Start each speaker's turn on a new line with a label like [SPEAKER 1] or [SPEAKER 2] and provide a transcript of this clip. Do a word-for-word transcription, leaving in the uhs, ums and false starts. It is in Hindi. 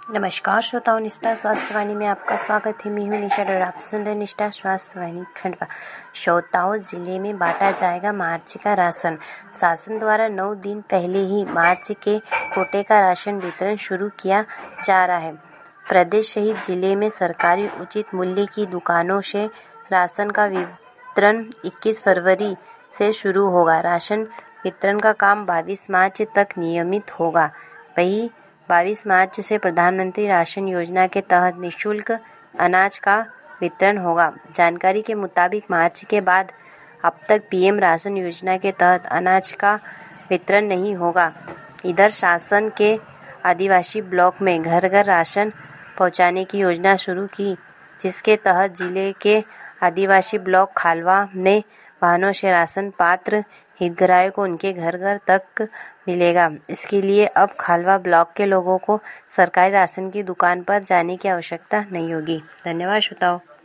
[SPEAKER 1] नमस्कार श्रोताओं, निष्ठा स्वास्थ्य वाणी में आपका स्वागत है। मैं हूं निशा और आप सुन रहे निष्ठा स्वास्थ्य वाणी खंडवा। श्रोताओं, जिले में बांटा जाएगा मार्च का राशन। शासन द्वारा नौ दिन पहले ही मार्च के कोटे का राशन वितरण शुरू किया जा रहा है। प्रदेश सहित जिले में सरकारी उचित मूल्य की दुकानों से राशन का वितरण इक्कीस फरवरी से शुरू होगा। राशन वितरण का काम बाईस मार्च तक नियमित होगा। वहीं बाईस मार्च से प्रधानमंत्री राशन योजना के तहत निःशुल्क अनाज का वितरण होगा। जानकारी के मुताबिक मार्च के बाद अब तक पीएम राशन योजना के तहत अनाज का वितरण नहीं होगा। इधर शासन के आदिवासी ब्लॉक में घर घर राशन पहुंचाने की योजना शुरू की, जिसके तहत जिले के आदिवासी ब्लॉक खालवा में वाहनों से राशन पात्र हितग्राहियों को उनके घर घर तक मिलेगा। इसके लिए अब खालवा ब्लॉक के लोगों को सरकारी राशन की दुकान पर जाने की आवश्यकता नहीं होगी। धन्यवाद श्रोताओं।